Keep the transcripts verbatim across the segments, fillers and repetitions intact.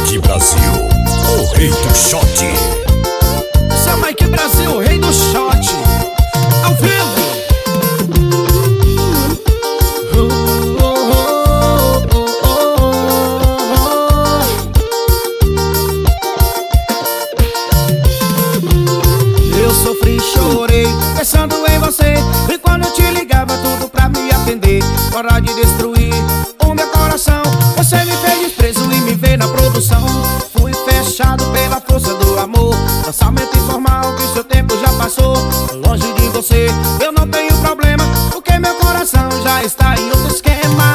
Mike Brasil, o rei do shot. Esse é o Mike Brasil, o rei do shot. Ao vivo. Eu sofri, chorei, pensando em você. E quando eu te ligava, tudo pra me atender. Hora de destruir o meu coração. Você me fez desprezo e me vê na produção. Fui fechado pela força do amor. Lançamento informal que o seu tempo já passou. Longe de você, eu não tenho problema, porque meu coração já está em outro esquema.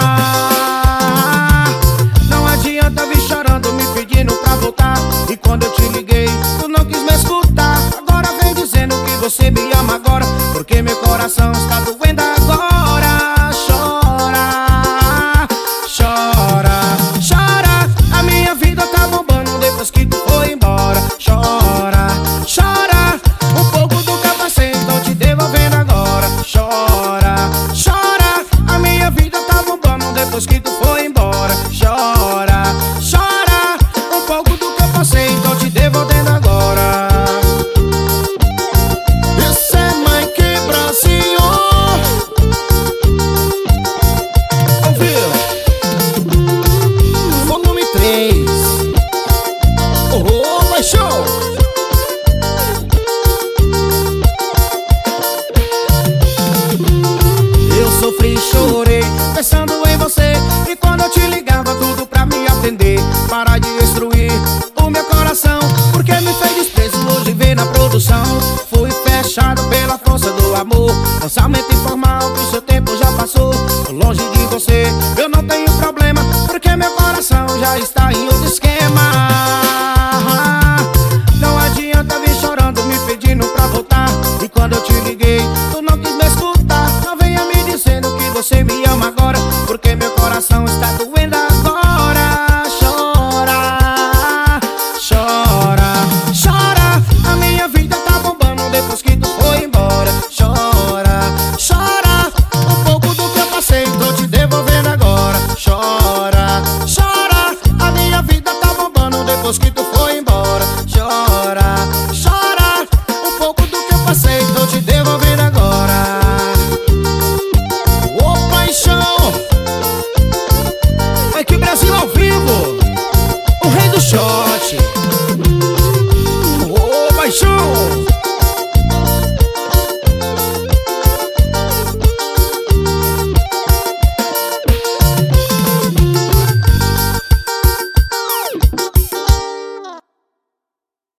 Não adianta vir chorando, me pedindo pra voltar. E quando eu te liguei, tu não quis me escutar. Agora vem dizendo que você me ama agora, porque meu coração está doendo agora. Chora, chora, chora. A minha vida tá bombando depois que tu foi embora. Chora, chora. Um pouco do que eu passei, tô te devolvendo agora. Chora, chora. A minha vida tá bombando depois que tu foi embora. Chora, chora. Um pouco do que eu passei, tô te devolvendo agora. Esse é Mike Brasil. Ouviu? Volume três. Oh, vai show! Eu sofri, chorei, pensando em você. E quando eu te ligava, tudo pra me atender. Para de destruir o meu coração, porque me fez desprezo, hoje vem na produção. Fui fechado pela força do amor. Lançamento informal que o seu tempo já passou. Longe de você, eu não tenho problema, porque meu coração já está em outro esquema. Não adianta vir chorando, me pedindo pra voltar. E quando eu te liguei, tu não quis me escutar. Não venha me dizendo que você me ama agora, porque meu coração está doendo agora. Chora, chora, chora. A minha vida tá bombando depois que tu foi embora. Chora, chora. Um pouco do que eu passei, tô te devolvendo agora. Chora, chora. A minha vida tá bombando depois que tu foi embora. Chora, chora. Um pouco do que eu passei, tô te devolvendo agora. Ô paixão, Mike Brasil ao vivo, o rei do shot. Ô paixão.